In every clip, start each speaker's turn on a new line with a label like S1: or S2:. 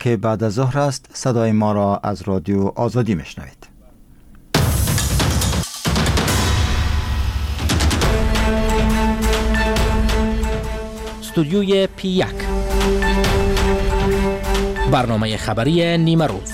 S1: که بعد از ظهر است. صدای ما را از رادیو آزادی میشنوید.
S2: استودیوی P1 برنامه خبری نیمه روز.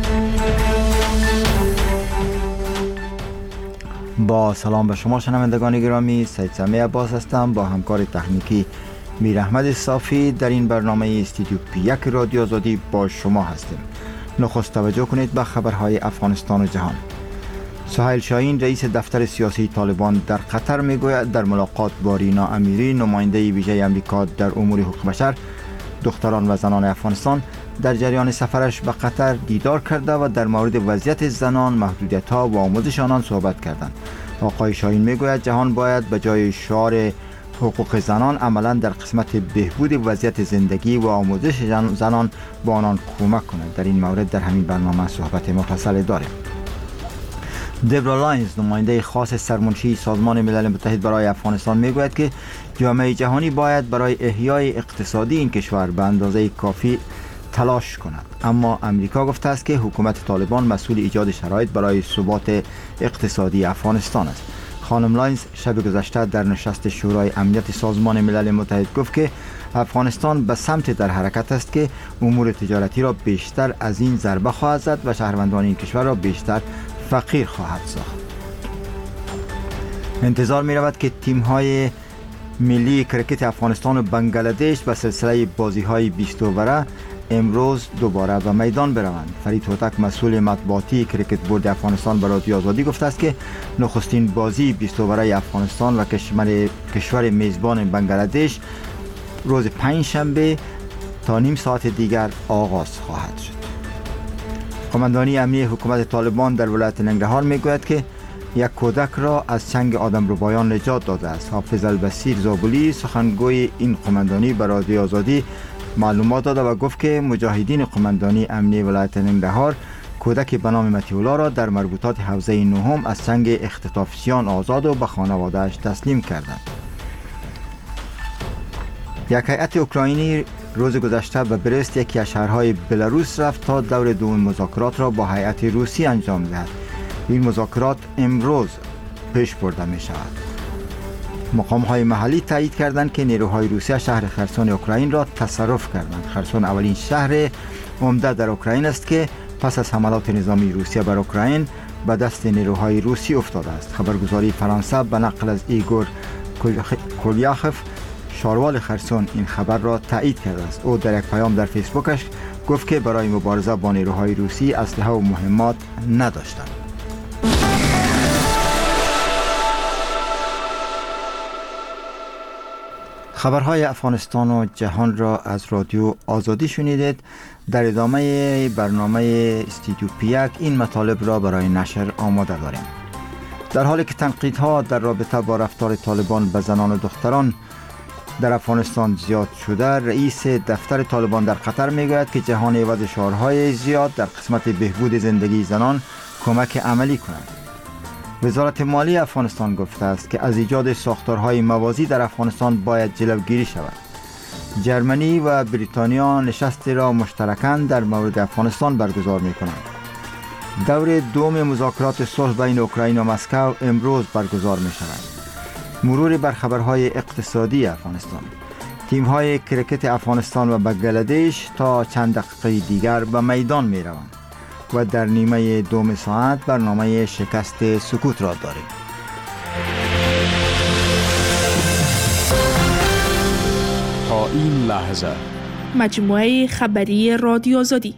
S1: با سلام به شما شنوندگان گرامی، سید سمیع عباس هستم. با همکار تکنیکی میر احمد صافی در این برنامه استودیو P1 رادیو آزادی با شما هستیم. نخست توجه کنید به خبرهای افغانستان و جهان. سهیل شاهین رئیس دفتر سیاسی طالبان در قطر میگوید در ملاقات با رینا امیری نماینده ویژه آمریکا در امور حقوق بشر، دختران و زنان افغانستان در جریان سفرش به قطر دیدار کرده و در مورد وضعیت زنان، محدودیت‌ها و آموزش آنان صحبت کردند. آقای شاهین میگوید جهان باید به جای شعار حقوق زنان عملا در قسمت بهبود وضعیت زندگی و آموزش زنان با آنان کمک کند. در این مورد در همین برنامه صحبت مفصل داریم. دبرا لاینز نماینده خاص سرمنشی سازمان ملل متحد برای افغانستان میگوید که جامعه جهانی باید برای احیای اقتصادی این کشور به اندازه کافی تلاش کند، اما امریکا گفته است که حکومت طالبان مسئول ایجاد شرایط برای ثبات اقتصادی افغانستان است. خانم لاینز شب گذشته در نشست شورای امنیت سازمان ملل متحد گفت که افغانستان به سمت در حرکت است که امور تجارتی را بیشتر از این ضربه خواهد زد و شهروندان این کشور را بیشتر فقیر خواهد ساخت. انتظار می رود که تیم های ملی کرکت افغانستان و بنگلادش به سلسله بازی های 20 اووره امروز دوباره به میدان بروند. فرید هوتک مسئول مطبوعاتی کرکت بورد افغانستان به رادیو آزادی گفته است که نخستین بازی 20 اووره افغانستان و کشور میزبان بنگلادش روز پنجشنبه تا نیم ساعت دیگر آغاز خواهد شد. قماندانی امنی حکومت طالبان در ولایت ننگرهار میگوید که یک کودک را از چنگ آدمربایان نجات داده است. حافظ البصیر زابلی سخنگوی این قماندانی به رادیو آزادی معلومات داد و گفت که مجاهدین قماندانی امنی ولایت ننگرهار کودک به نام مطیع الله را در مربوطات حوزه نهم از چنگ اختطافچیان آزاد و به خانواده‌اش تسلیم کردند. یک هیئت اوکراینی روز گذشته به برست، یکی از شهرهای بلاروس رفت تا دور دوم مذاکرات را با هیئت روسی انجام دهد. این مذاکرات امروز پیش برده می شود. مقام‌های محلی تایید کردند که نیروهای روسی شهر خرسون اوکراین را تصرف کردند. خرسون اولین شهر عمده در اوکراین است که پس از حملات نظامی روسیه بر اوکراین به دست نیروهای روسی افتاده است. خبرگزاری فرانسه به نقل از ایگور کولیاخف شاروال خرسون این خبر را تایید کرده است. او در یک پیام در فیسبوکش گفت که برای مبارزه با نیروهای روسی اسلحه و مهمات نداشتند. خبرهای افغانستان و جهان را از رادیو آزادی شنیدید. در ادامه برنامه استودیو P1 این مطالب را برای نشر آماده داریم. در حالی که تنقیدها در رابطه با رفتار طالبان به زنان و دختران در افغانستان زیاد شده، رئیس دفتر طالبان در قطر میگوید که جهان عوض شعارهای زیاد در قسمت بهبود زندگی زنان کمک عملی کنند. وزارت مالی افغانستان گفته است که از ایجاد ساختارهای موازی در افغانستان باید جلوگیری شود. جرمنی و بریتانیا نشستی را مشترکاً در مورد افغانستان برگزار می کنند. دور دوم مذاکرات صلح بین اوکراین و مسکو امروز برگزار می شود. مرور بر خبرهای اقتصادی افغانستان. تیم‌های کرکت افغانستان و بنگلادش تا چند دقیقه دیگر به میدان می روند و در نیمه دوم ساعت برنامه شکست سکوت را داریم.
S3: تا این لحظه
S4: مجموعه خبری رادیو آزادی.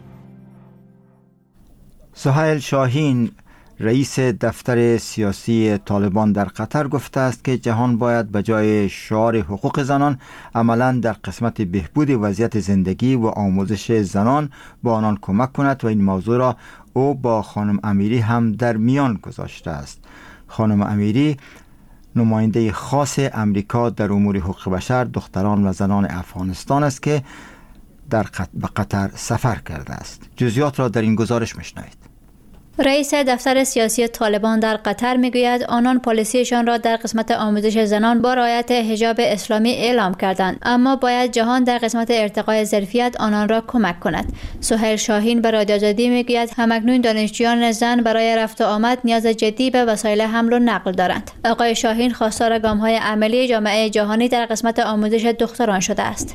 S1: سهیل شاهین رئیس دفتر سیاسی طالبان در قطر گفته است که جهان باید به جای شعار حقوق زنان عملاً در قسمت بهبود وضعیت زندگی و آموزش زنان با آنان کمک کند و این موضوع را او با خانم امیری هم در میان گذاشته است. خانم امیری نماینده خاص امریکا در امور حقوق بشر، دختران و زنان افغانستان است که به قطر سفر کرده است. جزئیات را در این گزارش میشنوید.
S5: رئیس دفتر سیاسی طالبان در قطر میگوید آنان پالیسیشان را در قسمت آموزش زنان با رعایت حجاب اسلامی اعلام کردند، اما باید جهان در قسمت ارتقای ظرفیت آنان را کمک کند. سهیل شاهین به رادیو آزادی میگوید همکنون دانشجویان زن برای رفت و آمد نیاز جدی به وسایل حمل و نقل دارند. آقای شاهین خواستار گام‌های عملی جامعه جهانی در قسمت آموزش دختران شده است.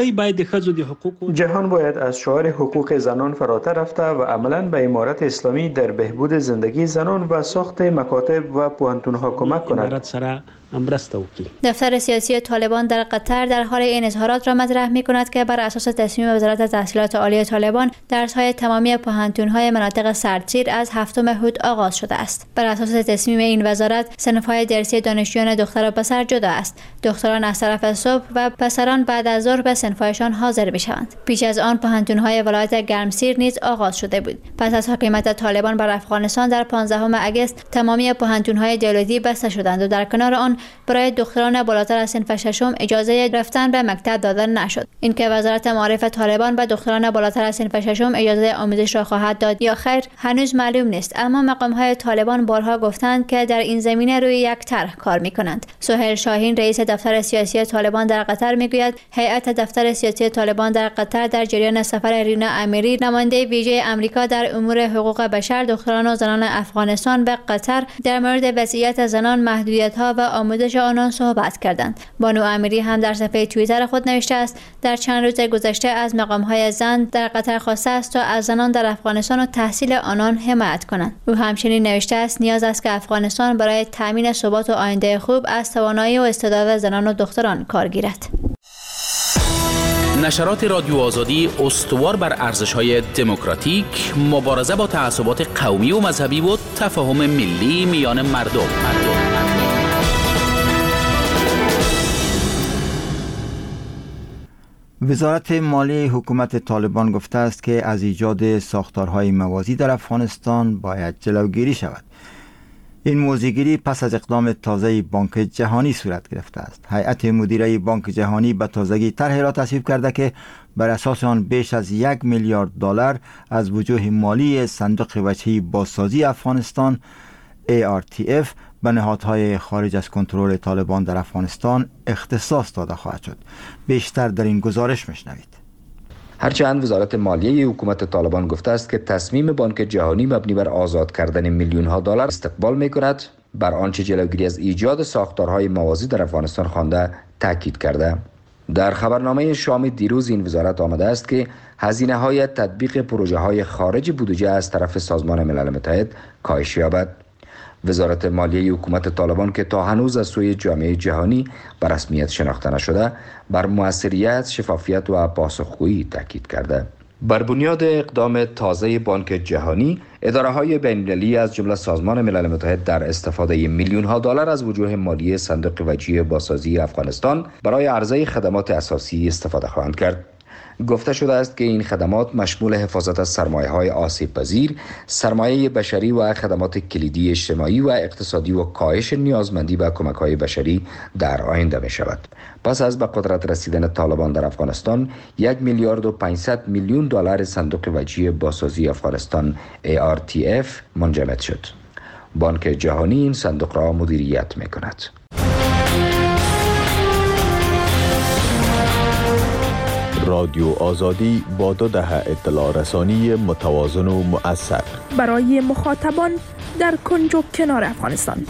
S6: جهان باید از شعار حقوق زنان فراتر رفته و عملاً به امارت اسلامی در بهبود زندگی زنان و ساخت مکاتب و پوهنتون‌ها کمک کند.
S5: دفتر سیاسی طالبان در قطر در حال این اظهارات را مطرح می‌کند که بر اساس تصمیم وزارت تحصیلات عالی طالبان درس‌های تمامی پوهنتون‌های مناطق سردسیر از 7 هود آغاز شده است. بر اساس تصمیم این وزارت صنف‌های درسی دانشجویان دختر و پسر جدا است. دختران از طرف صبح و پسران بعد از ظهر به صنف‌هایشان حاضر می‌شوند. پیش از آن پوهنتون‌های ولایت گرمسیر نیز آغاز شده بود. پس از حکومت طالبان بر افغانستان در 15 اگست تمامی پوهنتون‌های دولتی بسته شدند و در کنار آن برای دختران بالاتر از صنف ششم اجازه رفتن به مکتب داده نشد. اینکه وزارت معارف طالبان به دختران بالاتر از صنف ششم اجازه آموزش را خواهد داد یا خیر هنوز معلوم نیست، اما مقام‌های طالبان بارها گفتند که در این زمینه روی یک طرح کار می‌کنند. سهیل شاهین رئیس دفتر سیاسی طالبان در قطر میگوید هیئت دفتر سیاسی طالبان در قطر در جریان سفر رینا امیری نماینده ویژه آمریکا در امور حقوق بشر، دختران و زنان افغانستان به قطر در مورد وضعیت زنان، محدودیت‌ها و آموزش آنان صحبت کردند. بانو امیری هم در صفحه توییتر خود نوشته است در چند روز گذشته از مقام‌های زن در قطر خواسته است تا از زنان در افغانستان و تحصیل آنان حمایت کنند. او همچنین نوشته است نیاز است که افغانستان برای تامین ثبات و آینده خوب از توانایی و استعداد زنان و دختران کار گیرد.
S2: نشرات رادیو آزادی استوار بر ارزش‌های دموکراتیک، مبارزه با تعصبات قومی و مذهبی و تفاهم ملی میان مردم.
S1: وزارت مالی حکومت طالبان گفته است که از ایجاد ساختارهای موازی در افغانستان باید جلوگیری شود. این موضوعگیری پس از اقدام تازه بانک جهانی صورت گرفته است. هیئت مدیره بانک جهانی به تازگی طرحی را تصویب کرده که بر اساس آن بیش از 1 میلیارد دلار از وجوه مالی صندوق وجهی بازسازی افغانستان ARTF به نهادهای خارج از کنترل طالبان در افغانستان اختصاص داده خواهد شد. بیشتر در این گزارش میشنوید.
S7: هرچند وزارت مالیه حکومت طالبان گفته است که تصمیم بانک جهانی مبنی بر آزاد کردن میلیون ها دلار استقبال می کند، بر آنچه جلوگیری از ایجاد ساختارهای موازی در افغانستان خوانده تاکید کرده. در خبرنامه شام دیروز این وزارت آمده است که هزینه های تطبیق پروژه های خارج بودجه از طرف سازمان ملل متحد کاهش یابد. وزارت مالیه حکومت طالبان که تا هنوز از سوی جامعه جهانی به رسمیت شناخته نشده، بر موثریت، شفافیت و پاسخگویی تاکید کرده. بر بنیاد اقدام تازه بانک جهانی، اداره‌های بین‌المللی از جمله سازمان ملل متحد در استفاده میلیون‌ها دلار از وجوه مالی صندوق وجهی بازسازی افغانستان برای عرضه خدمات اساسی استفاده خواهند کرد. گفته شده است که این خدمات مشمول حفاظت از سرمایه‌های آسیب‌پذیر، سرمایه بشری و خدمات کلیدی اجتماعی و اقتصادی و کاهش نیازمندی به کمک‌های بشری در آینده می‌شود. پس از به قدرت رسیدن طالبان در افغانستان، 1 میلیارد و 500 میلیون دلار صندوق وجهی بازسازی افغانستان ARTF منجمد شد. بانک جهانی این صندوق را مدیریت می‌کند.
S3: رادیو آزادی با 2 دهه اطلاع رسانی متوازن و مؤثر
S4: برای مخاطبان در کنج و کنار افغانستان.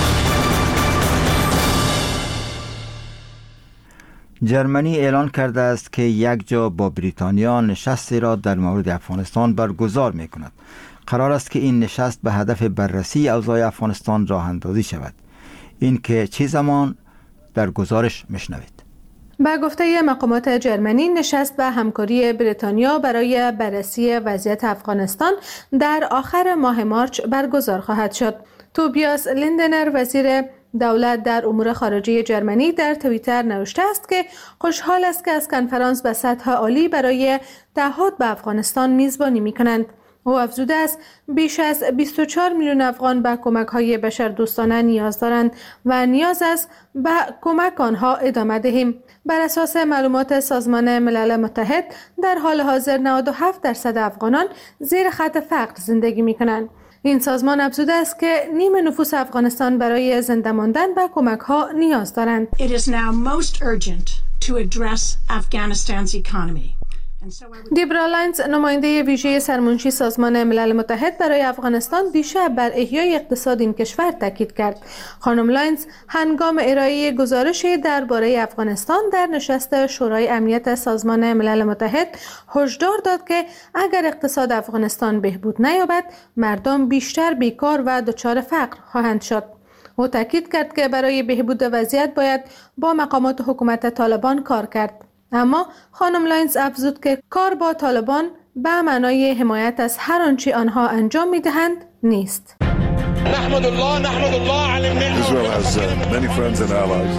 S1: جرمنی اعلان کرده است که یک جا با بریتانیا نشستی را در مورد افغانستان برگزار می کند. قرار است که این نشست به هدف بررسی اوضاع افغانستان راه اندازی شود. این که چه زمان در گزارش میشنوید.
S8: با گفته مقامات جرمنی، نشست به همکاری بریتانیا برای بررسی وضعیت افغانستان در آخر ماه مارچ برگزار خواهد شد. توبیاس لیندنر وزیر دولت در امور خارجه جرمنی در توییتر نوشته است که خوشحال است که از کنفرانس به سطح عالی برای تعهد به افغانستان میزبانی می‌کنند. او افزوده است بیش از 24 میلیون افغان به کمک‌های بشردوستانه نیاز دارند و نیاز است به کمک آنها ادامه دهیم. بر اساس معلومات سازمان ملل متحد در حال حاضر 97% افغانان زیر خط فقر زندگی می‌کنند. این سازمان افزوده است که نیم نفوس افغانستان برای زنده ماندن به کمک‌ها نیاز دارند.
S9: It is now most urgent to address Afghanistan's economy.
S8: دیبرا لاینز، نماینده ویژه سرمنشی سازمان ملل متحد برای افغانستان، دیشب بر احیای اقتصاد این کشور تاکید کرد. خانم لاینز هنگام ارائه گزارشی درباره افغانستان در نشست شورای امنیت سازمان ملل متحد هشدار داد که اگر اقتصاد افغانستان بهبود نیابد، مردم بیشتر بیکار و دچار فقر خواهند شد. او تاکید کرد که برای بهبود وضعیت باید با مقامات حکومت طالبان کار کرد. اما خانم لاینز افزود که کار با طالبان به معنای حمایت از هر آنچه آنها انجام می‌دهند نیست.
S10: نحمد الله علی النعمة. Israel has many friends and allies.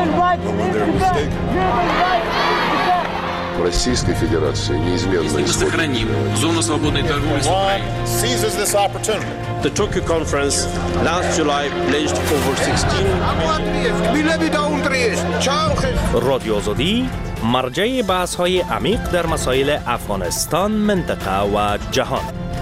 S11: Российской Федерации неизменно
S12: сохраним зону свободной торговли с Украиной.
S10: Seizes this opportunity.
S13: The Tokyo conference last July pledged over 16 رادیو آزادی مرجع بحث‌های عمیق در مسائل افغانستان، منطقه و جهان.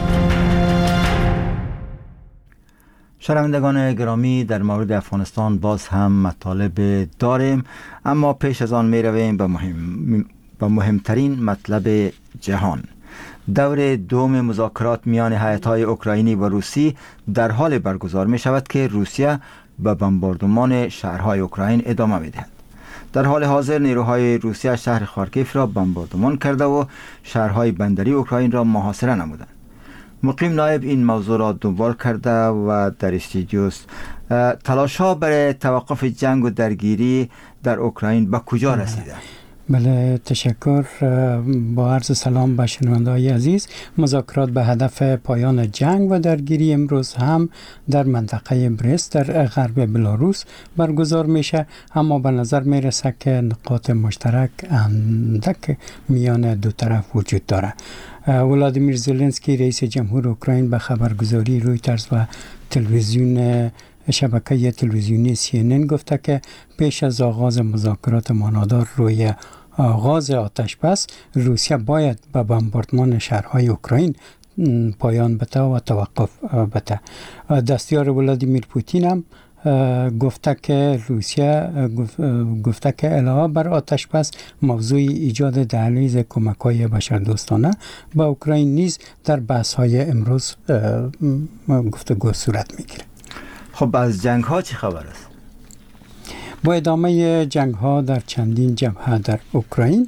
S1: شنوندگان گرامی، در مورد افغانستان باز هم مطالب داریم، اما پیش از آن می رویم به مهمترین مطلب جهان. دور دوم مذاکرات میان هیئت‌های اوکراینی و روسی در حال برگزار می شود که روسیه به بمباردمان شهرهای اوکراین ادامه می دهد. در حال حاضر نیروهای روسیه شهر خارکیف را بمباردمان کرده و شهرهای بندری اوکراین را محاصره نمودند. مقیم نایب این موضوع را دنبال کرده و در استودیوست. تلاش‌ها برای توقف جنگ و درگیری در اوکراین به کجا رسیده؟
S14: بله، تشکر. با عرض سلام به شنونده‌های عزیز. مذاکرات به هدف پایان جنگ و درگیری امروز هم در منطقه برست در غرب بلاروس برگزار میشه، اما به نظر میرسه که نقاط مشترک اندک میان دو طرف وجود داره. ولادیمیر زلنسکی رئیس جمهور اوکراین به خبرگزاری رویترز و تلویزیون شبکه تلویزیونی CNN گفته که پیش از آغاز مذاکرات مانادار روی آغاز آتش بس، روسیه باید به بمباردمان شهرهای اوکراین پایان بده و توقف بده. دستیار ولادیمیر پوتین هم گفته که روسیه گفته که علاوه بر آتش بس، موضوع ایجاد دهلیز کمک‌های بشردوستانه به اوکراین نیز در بحث‌های امروز گفتگو صورت می‌گیرد.
S1: خب از جنگ ها چی خبر است؟
S14: با ادامه جنگ ها در چندین جبهه در اوکراین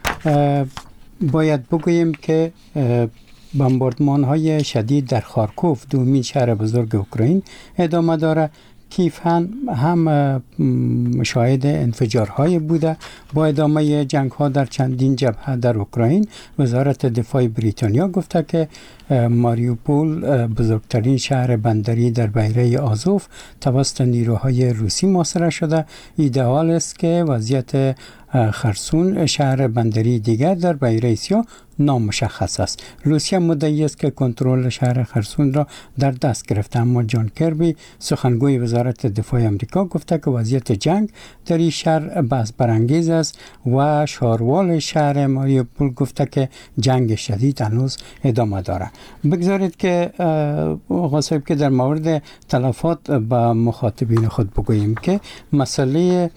S14: باید بگوییم که بمباردمان های شدید در خارکوف، دومین شهر بزرگ اوکراین، ادامه داره. کیف هم شاهد انفجارهای بوده. با ادامه جنگ ها در چندین جبهه در اوکراین، وزارت دفاع بریتانیا گفته که ماریوپول، بزرگترین شهر بندری در بحیره آزوف، توسط نیروهای روسی محاصره شده. ایدئال است که وضعیت خرسون، شهر بندری دیگر در بحیره سیاه، نامشخص است. روسیه مدعی است که کنترل شهر خرسون را در دست گرفته، اما جان کربی، سخنگوی وزارت دفاع آمریکا، گفته که وضعیت جنگ در این شهر بحث برانگیز است و شاروال شهر ماریوپول گفته که جنگ شدید هنوز ادامه دارد. بگذارید که آقا صاحب که در مورد تلفات به مخاطبین خود بگوییم که مسئله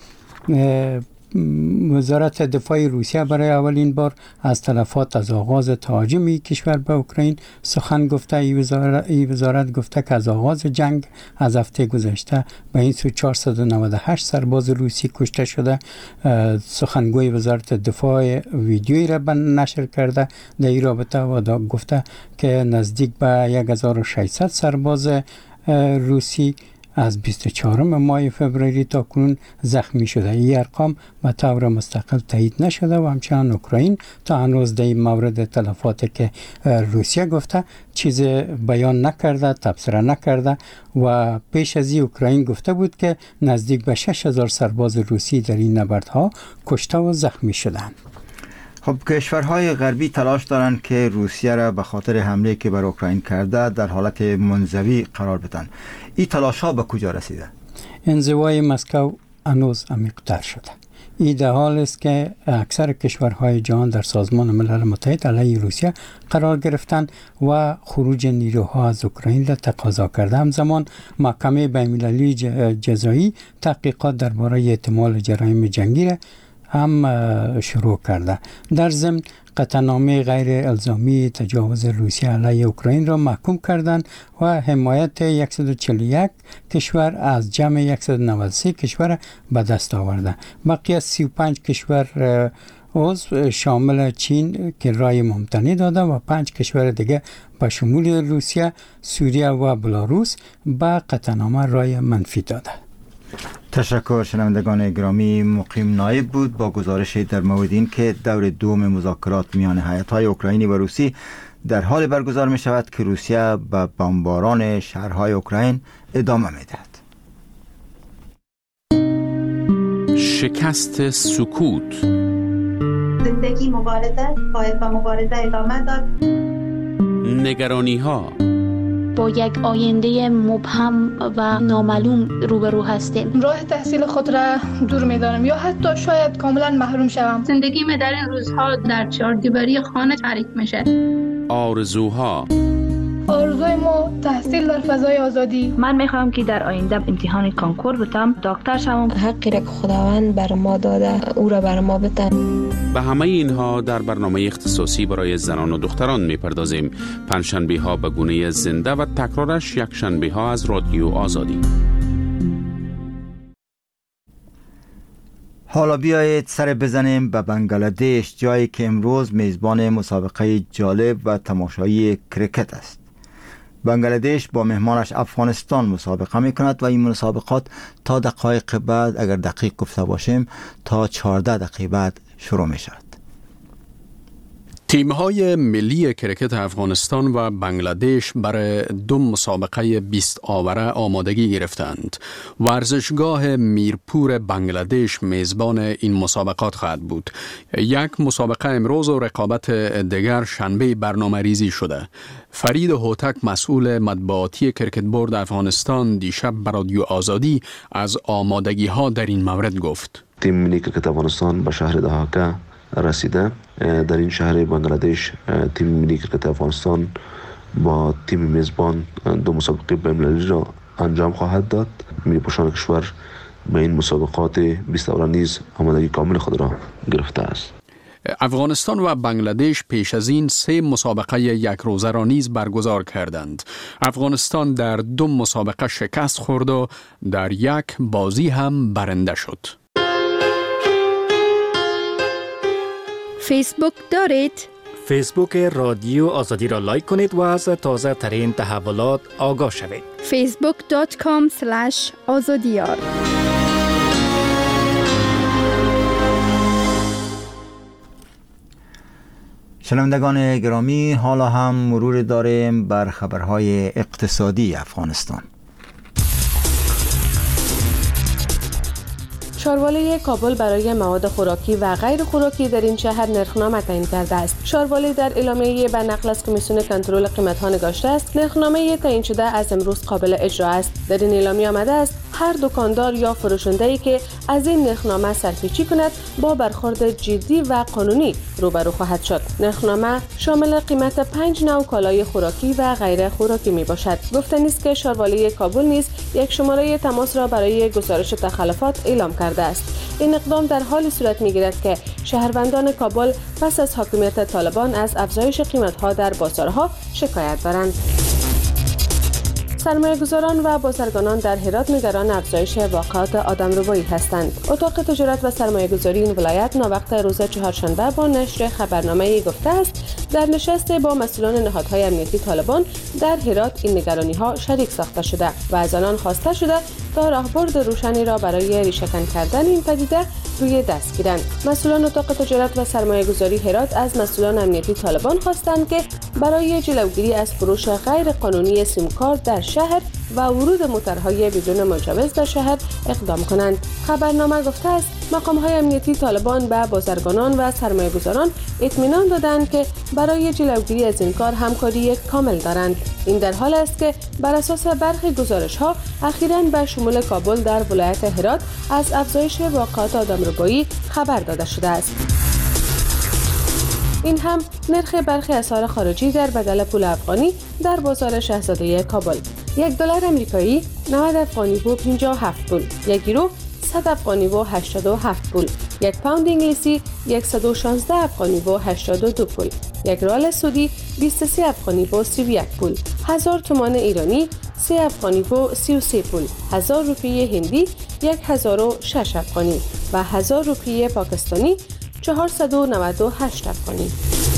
S14: وزارت دفاع روسیه برای اولین بار از تلفات از آغاز تهاجم کشور به اوکراین سخن گفته. این وزارت گفته که از آغاز جنگ از هفته گذشته به این سو 498 سرباز روسی کشته شده. سخنگوی وزارت دفاع ویدیویی را نشر کرده در این رابطه و گفته که نزدیک به 1600 سرباز روسی از 24 ماه فوریه تا کنون زخمی شده. این ارقام به طور مستقل تایید نشده و همچنان اوکراین تا هنوز در این مورد تلفاتی که روسیه گفته چیز بیان نکرده، تبصره نکرده و پیش از این اوکراین گفته بود که نزدیک به 6000 سرباز روسی در این نبردها کشته و زخمی شدند.
S1: خب کشورهای غربی تلاش دارند که روسیه را به خاطر حمله که بر اوکراین کرده در حالت منزوی قرار بدن. این تلاش ها به کجا رسیده؟
S14: انزوای مسکو هنوز عمیق‌تر شده. این در حال است که اکثر کشورهای جهان در سازمان ملل متحد علیه روسیه قرار گرفتند و خروج نیروها از اوکراین را تقاضا کرده. همزمان محکمه بین‌المللی جزایی تحقیقات درباره احتمال جرایم جنگی را هم شروع کرده. در ضمن قطعنامه غیر الزامی تجاوز روسیه علیه اوکراین را محکوم کردند و حمایت 141 کشور از جمع 193 کشور به دست آورده. بقیه از 35 کشور عضو شامل چین که رای ممتنع داده و 5 کشور دیگه به شمول روسیه، سوریه و بلاروس به قطعنامه رای منفی داده.
S1: تشکر. شنوندگان گرامی، مقیم نایب بود با گزارش در مورد این که دور دوم مذاکرات میان هیئت‌های اوکراینی و روسی در حال برگزار می شود که روسیه به بمباران شهرهای اوکراین ادامه می دهد.
S2: شکست سکوت.
S15: زندگی مبارزه، باید با مبارزه ادامه داد.
S2: نگرانی ها.
S16: با یک آینده مبهم و نامعلوم روبرو هستیم.
S17: راه تحصیل خود را دور می‌دانم یا حتی شاید کاملا محروم شوم.
S18: زندگی من در این روزها در چهاردیواری خانه تعریف میشه.
S2: آرزوها.
S17: آرزوی ما تحصیل در فضای آزادی.
S19: من میخوام که در آینده امتحان کانکور بتم، دکتر شوم.
S20: حقی را که خداوند بر ما داده او را بر ما بده.
S2: به همه اینها در برنامه اختصاصی برای زنان و دختران میپردازیم. پنجشنبه ها به گونه زنده و تکرارش یک شنبه ها از رادیو آزادی.
S1: حالا بیایید سر بزنیم به بنگلادش، جایی که امروز میزبان مسابقه جالب و تماشایی کرکت است. بنگلادش با مهمانش افغانستان مسابقه می کند و این مسابقات تا دقایق بعد، اگر دقیق گفته باشیم تا 14 دقیقه بعد شروع می شود.
S21: تیم‌های ملی کرکت افغانستان و بنگلادش برای دو مسابقه 20 آوره آمادگی گرفتند. ورزشگاه میرپور بنگلادش میزبان این مسابقات خواهد بود. یک مسابقه امروز و رقابت دیگر شنبه برنامه ریزی شده. فرید هوتک مسئول مطبوعاتی کرکت بورد افغانستان دیشب بر رادیو آزادی از آمادگی ها در این مورد گفت.
S22: تیم ملی کرکت افغانستان به شهر دهاکه رسیده. در این شهر بنگلادش تیم ملی کرکت افغانستان با تیم میزبان دو مسابقه بین‌المللی را انجام خواهد داد. ملی پوشان کشور به این مسابقات 20 آوره نیز آمادگی کامل خود را گرفته است.
S21: افغانستان و بنگلادش پیش از این 3 مسابقه یک روزه را نیز برگزار کردند. افغانستان در 2 مسابقه شکست خورد و در یک بازی هم برنده شد.
S4: فیسبوک دارید؟
S13: فیسبوک رادیو آزادی را لایک کنید و از تازه ترین تحولات آگاه شوید.
S4: facebook.com/azadiyar.
S1: شنوندگان گرامی، حالا هم مرور داریم بر خبرهای اقتصادی افغانستان.
S8: شاروالی کابل برای مواد خوراکی و غیر خوراکی در این شهر نرخنامه تعیین کرده است. شاروالی در اعلامیه به نقل از کمیسیون کنترل قیمت‌ها نگاشته است نرخنامه تعیین شده از امروز قابل اجرا است. در این اعلامیه آمده است هر دکاندار یا فروشنده‌ای که از این نرخنامه سرپیچی کند با برخورد جدی و قانونی روبرو خواهد شد. نرخنامه شامل قیمت 5 نوع کالای خوراکی و غیر خوراکی میباشد. گفتنی است که شاروالی کابل نیز یک شماره تماس را برای گزارش تخلفات اعلام کرده است. این اقدام در حال صورت میگیرد که شهروندان کابل پس از حاکمیت طالبان از افزایش قیمت‌ها در بازارها شکایت دارند. سرمایه‌گذاران و بازرگانان در هرات نگران افزایش واقعات آدمربایی هستند. اتاق تجارت و سرمایه‌گذاری این ولایت ناوقت روز چهارشنبه با نشر خبرنامه‌ای گفته است در نشست با مسئولان نهادهای امنیتی طالبان در هرات این نگرانی‌ها شریک ساخته شده و از آنان خواسته شده تا راهبرد روشنی را برای ریشه‌کن کردن این پدیده روی دست گیرند. مسئولان اتاق تجارت و سرمایه‌گذاری هرات از مسئولان امنیتی طالبان خواستند که برای جلوگیری از فروش غیر قانونی سیم کارت در شهر
S5: و ورود موترهای بدون مجوز به شهر اقدام کنند. خبرنامه گفته است مقام‌های امنیتی طالبان به بازرگانان و سرمایه‌گذاران اطمینان دادند که برای جلوگیری از این کار همکاری کامل دارند. این در حال است که بر اساس برخی گزارش‌ها اخیراً به شمول کابل در ولایت هرات از افزایش واقعات آدمربایی خبر داده شده است. این هم نرخ برخی اسعار خارجی در بدل پول افغانی در بازار شاهزاده کابل. $1 آمریکایی 90 افغانی و 57 پول، 1 یورو 100 افغانی و 87 پول، 1 پوند انگلیسی 116 افغانی و 82 پول، 1 ریال سعودی 23 افغانی و 31 پول، 1000 تومان ایرانی 3 افغانی و 33 پول، 1000 روپیه هندی 1006 افغانی و 1000 روپیه پاکستانی 498 افغانی.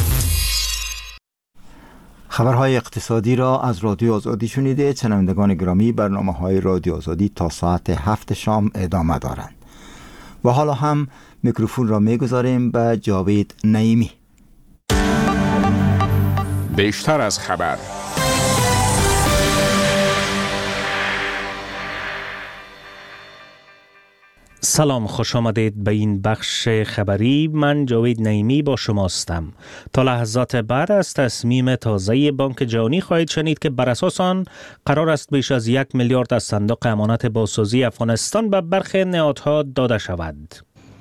S1: خبرهای اقتصادی را از رادیو آزادی شنیده. شنوندگان گرامی، برنامه‌های رادیو آزادی تا ساعت 7 شام ادامه دارند و حالا هم میکروفون را میگذاریم به جاوید نعیمی.
S2: بیشتر از خبر.
S13: سلام، خوش آمدید به این بخش خبری. من جاوید نعیمی با شما هستم. تا لحظات بعد از تصمیم تازه بانک جهانی خواهید شنید که بر اساس آن قرار است بیش از 1 میلیارد از صندوق امانت بازسازی افغانستان به برخی نهادها داده شود.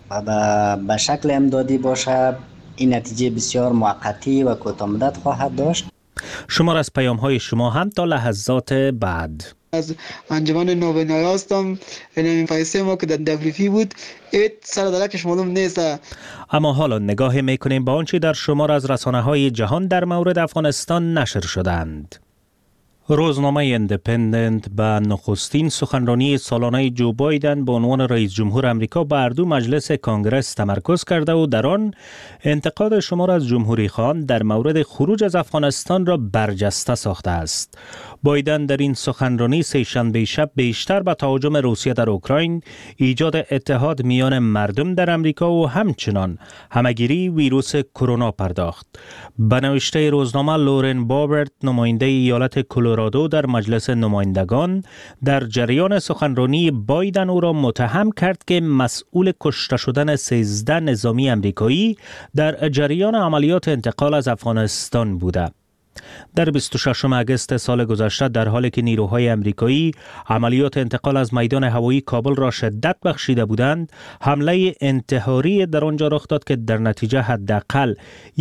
S6: به شکل امدادی باشه، این نتیجه بسیار موقتی و کوتاه‌مدت خواهد داشت.
S13: شمار از پیام‌های شما هم تا لحظات بعد.
S23: از انجمن نوبنایی هستم. این پیسه ما که در دفریفی بود سر درکش معلوم نیست.
S13: اما حالا نگاه میکنیم به آنچه در شمار از رسانه‌های جهان در مورد افغانستان نشر شدند. روزنامه ایندیپندنت به نخستین سخنرانی سالانه جو بایدن به عنوان رئیس جمهور امریکا به اردو مجلس کانگرس تمرکز کرده و در آن انتقاد شمار از جمهوری خواهان در مورد خروج از افغانستان را برجسته ساخته است. بایدن در این سخنرانی سه‌شنبه شب بیشتر به تهاجم روسیه در اوکراین، ایجاد اتحاد میان مردم در امریکا و همچنان همه‌گیری ویروس کرونا پرداخت. به نوشته روزنامه، لورن بابرت، نماینده ایالت کلرادو در مجلس نمایندگان، در جریان سخنرانی بایدن او را متهم کرد که مسئول کشته شدن 13 نظامی امریکایی در جریان عملیات انتقال از افغانستان بوده. در 26 اگست سال گذشته در حالی که نیروهای امریکایی عملیات انتقال از میدان هوایی کابل را شدت بخشیده بودند، حمله انتحاری در آنجا رخ داد که در نتیجه حداقل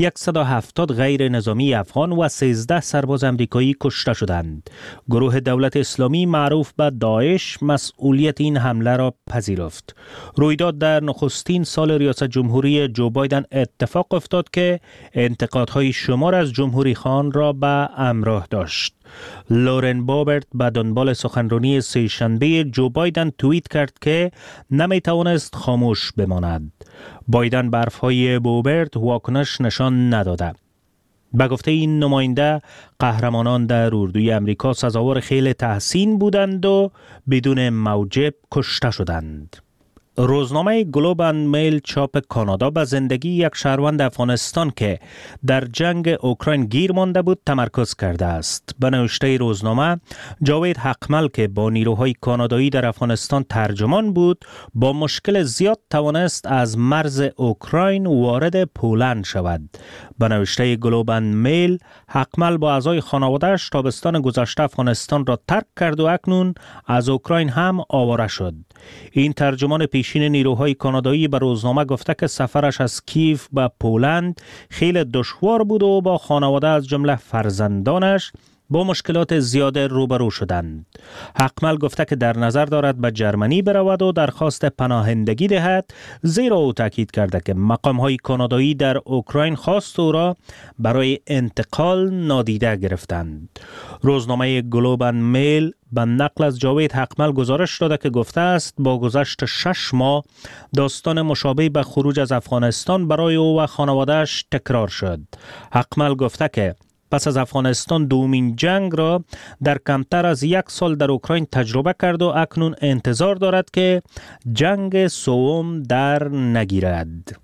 S13: 170 غیر نظامی افغان و 13 سرباز امریکایی کشته شدند. گروه دولت اسلامی معروف به داعش مسئولیت این حمله را پذیرفت. رویداد در نخستین سال ریاست جمهوری جو بایدن اتفاق افتاد که انتقادهای شمار از جمهوری خان را به همراه داشت. لورن بابرت به دنبال سخنرانی سه‌شنبه جو بایدن توییت کرد که نمیتوانست خاموش بماند. بایدن به حرف‌های بابرت واکنش نشان نداده. به گفته این نماینده، قهرمانان در اردوی امریکا سزاوار خیل تحسین بودند و بدون موجب کشته شدند. روزنامه گلوب اند میل چاپ کانادا به زندگی یک شهروند افغانستان که در جنگ اوکراین گیر مانده بود تمرکز کرده است. به نوشته روزنامه، جاوید حقمل که با نیروهای کانادایی در افغانستان ترجمان بود، با مشکل زیاد توانست از مرز اوکراین وارد پولند شود. به نوشته گلوب اند میل، حقمل با اعضای خانواده‌اش تابستان گذشته افغانستان را ترک کرد و اکنون از اوکراین هم آواره شد. این ترجمان پیشین نیروهای کانادایی به روزنامه گفته که سفرش از کیف به پولند خیلی دشوار بود و با خانواده از جمله فرزندانش با مشکلات زیاده روبرو شدند. حقمل گفته که در نظر دارد به جرمنی برود و درخواست پناهندگی دهد، زیرا او تاکید کرده که مقام‌های کانادایی در اوکراین خواست او را برای انتقال نادیده گرفتند. روزنامه گلوب اند میل به نقل از جاوید حقمل گزارش داده که گفته است با گذشت 6 ماه داستان مشابه به خروج از افغانستان برای او و خانواده‌اش تکرار شد. حقمل گفته که پس از افغانستان دومین جنگ را در کمتر از 1 سال در اوکراین تجربه کرد و اکنون انتظار دارد که جنگ سوم در نگیرد.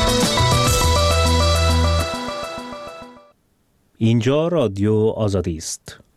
S13: اینجا رادیو آزادی است.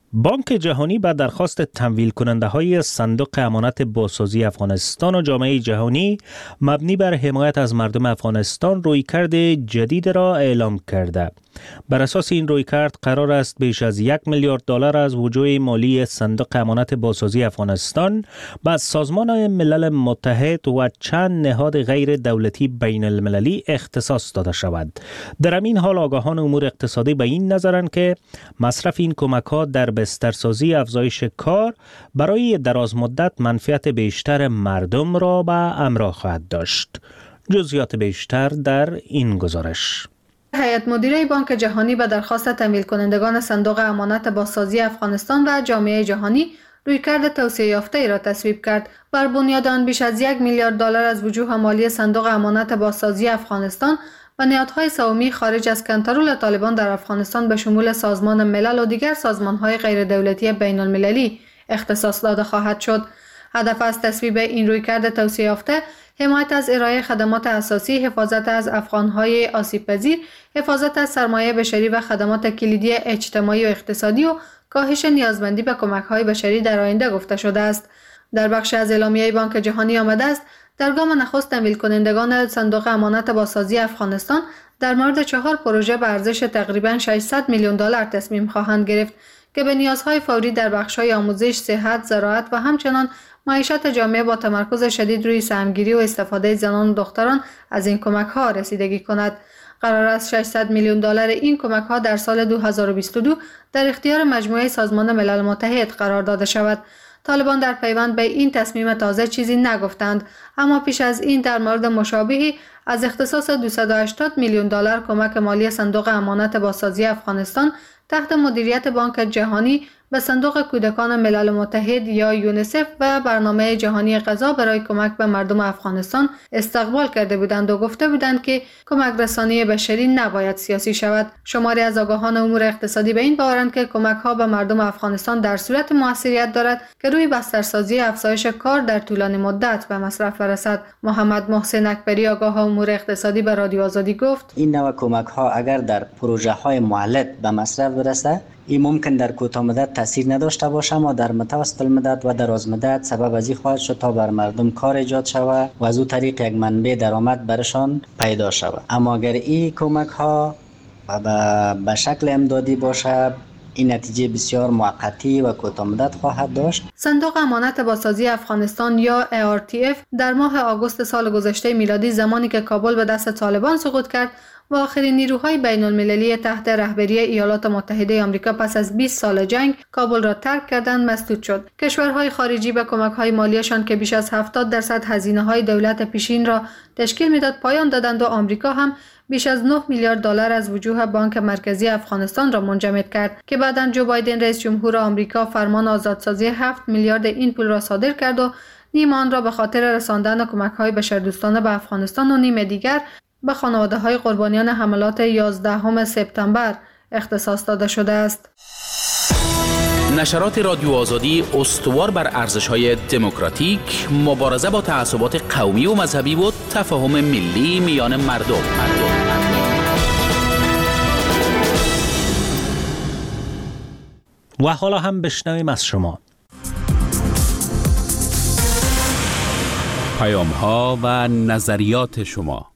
S13: بانک جهانی به درخواست تمویل کننده های صندوق امانت بازسازی افغانستان و جامعه جهانی مبنی بر حمایت از مردم افغانستان رویکرد جدید را اعلام کرده. بر اساس این رویکرد قرار است بیش از $1 میلیارد از وجوه مالی صندوق امانت بازسازی افغانستان به سازمان ملل متحد و چند نهاد غیر دولتی بین المللی اختصاص داده شود. در همین حال آگاهان امور اقتصادی به این نظرند که مصرف این کمک ها در بسترسازی افزایش کار برای دراز مدت منفعت بیشتر مردم را به همراه خواهد داشت. جزئیات بیشتر در این گزارش.
S8: هیئت مدیره بانک جهانی به درخواست تمویل کنندگان صندوق امانت بازسازی افغانستان و جامعه جهانی رویکرد توسعه یافته ای را تصویب کرد. بر بنیاد آن بیش از $1 میلیارد از وجوه مالی صندوق امانت بازسازی افغانستان و نهادهای سومی خارج از کنترل طالبان در افغانستان به شمول سازمان ملل و دیگر سازمانهای غیر دولتی بین المللی اختصاص داده خواهد شد. هدف از تصویب این رویکرد توسعه یافته حمایت از ارائه خدمات اساسی، حفاظت از افغانهای آسیب‌پذیر، حفاظت از سرمایه بشری و خدمات کلیدی اجتماعی و اقتصادی و کاهش نیازمندی به کمک‌های بشری در آینده گفته شده است. در بخش از اعلامیه بانک جهانی آمده است در گام نخست تمویل کنندگان صندوق امانت بازسازی افغانستان در مورد 4 پروژه به ارزش تقریباً $600 میلیون تصمیم خواهند گرفت که به نیازهای فوری در بخش‌های آموزش، صحت، زراعت و همچنان معیشت جامعه با تمرکز شدید روی سهمگیری و استفاده زنان و دختران از این کمک‌ها رسیدگی کند. قرار است $600 میلیون این کمک‌ها در سال 2022 در اختیار مجموعه سازمان ملل متحد قرار داده شود. طالبان در پیوند به این تصمیم تازه چیزی نگفتند، اما پیش از این در مورد مشابهی از اختصاص $280 میلیون کمک مالی صندوق امانت بازسازی افغانستان تحت مدیریت بانک جهانی به صندوق کودکان ملل متحد یا یونیسف و برنامه جهانی غذا برای کمک به مردم افغانستان استقبال کرده بودند و گفته بودند که کمک رسانی بشری نباید سیاسی شود. شماری از آگاهان امور اقتصادی به این باورند که کمک ها به مردم افغانستان در صورت موثریت دارد که روی بسترسازی افزایش کار در طولانی مدت به مصرف برسد. محمد محسن اکبری آگاه امور اقتصادی به رادیو آزادی گفت:
S6: این نوع کمک ها اگر در پروژه های معلق به مصرف برسه، این ممکن در کوتاه مدت تاثیر نداشته باشه، اما در متوسط المدت و دراز مدت سبب از این خواهد شد تا بر مردم کار ایجاد شود و از او طریق یک منبع درآمد برشان پیدا شود. اما اگر این کمک ها به شکل امدادی باشه، این نتیجه بسیار موقتی و کوتاه مدت خواهد داشت.
S8: صندوق امانت بازسازی افغانستان یا ARTF در ماه آگوست سال گذشته میلادی، زمانی که کابل به دست طالبان سقوط کرد و آخرین نیروهای بین المللی تحت رهبری ایالات متحده آمریکا پس از 20 سال جنگ کابل را ترک کردند، مسدود شد. کشورهای خارجی به کمک‌های مالیشان که بیش از 70% هزینه‌های دولت پیشین را تشکیل میداد پایان دادند و آمریکا هم بیش از $9 میلیارد از وجوه بانک مرکزی افغانستان را منجمد کرد که بعداً جو بایدن رئیس جمهور آمریکا فرمان آزادسازی 7 میلیارد این پول را صادر کرد و نیم آن را به خاطر رساندن کمک‌های بشردوستانه به افغانستان و نیم دیگر به خانواده‌های قربانیان حملات 11 سپتامبر اختصاص داده شده است.
S2: نشرات رادیو آزادی استوار بر ارزش‌های دموکراتیک، مبارزه با تعصبات قومی و مذهبی و تفاهم ملی میان مردم.
S13: و حالا هم بشنویم از شما
S2: پیام‌ها و نظریات شما.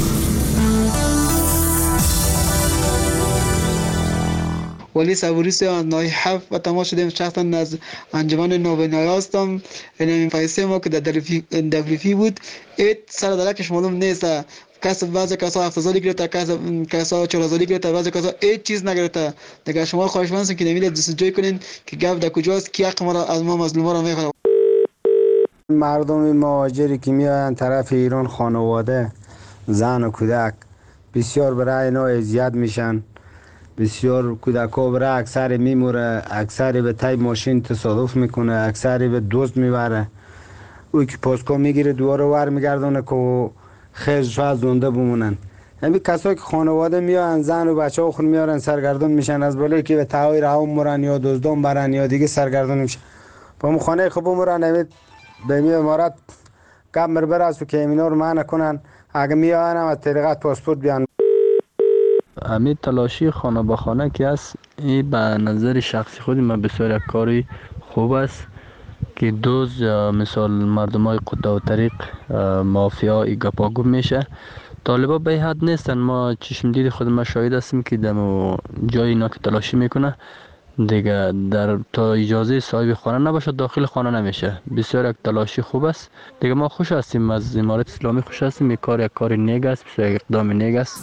S23: ولی صبوری نای 7 و تماس شدیم شخصا از انجمن نوبنایی هستم. این پیسه ما که در دفریفی بود ایت سر درکش معلوم نیست. بعضی کسا 7000 گرفته، کسا 4000 گرفته، بعضی کسا هیچ چیز نگرفته. دیگه شما خواهشمند هستم که نمیده جستجو کنین که گپ در کجاست، کی حق ما را از ما مظلوما را میخواد.
S3: مردم مهاجری که میآیند طرف ایران، خانواده، زن و کودک بسیار برای اینا اذیت میشن. بسیار کودکا برای اکثر میموره، اکثری به تای ماشین تصادف میکنه، اکثری به دزد میبره. اوی که پاسکو میگیره دوباره ور میگردونه که خیلی شاید زنده بمونن. همین کسایی که خانواده میان زن و بچه ها خون میارن سرگردون میشن، از بالایی که به تهایی رهام مرن یا دزدان برن یا دیگه سرگردون میشن. با مو خانه خوب مرن همین به می امارات کمر براسو که اینا رو معنی کنن. اگه میان از طریقت پاسپورت بیان.
S7: همین تلاشی خانه با خانه که است این به نظر شخصی خودی من بسیار یک کاری خوب است که دوز مثال مردم های قطع و طریق مافیا ای گپاگو میشه. طالبا به حد نیستن، ما چشم دید خود ما شاهد هستیم که دم جای اینا که تلاشی میکنه دیگه در تا اجازه صاحب خانه نباشه داخل خانه نمیشه. بسیار یک تلاشی خوب است دیگه. ما خوش هستیم از امارت اسلامی، خوش هستیم. این کار یک کار نیک است، بسیار اقدام نیک است.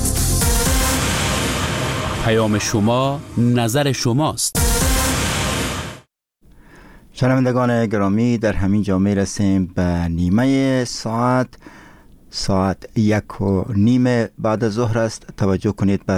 S2: پیام شما نظر شماست.
S1: شنوندگان گرامی، در همین جا می رسیم به نیمه ساعت 1:30 بعد از ظهر است. توجه کنید به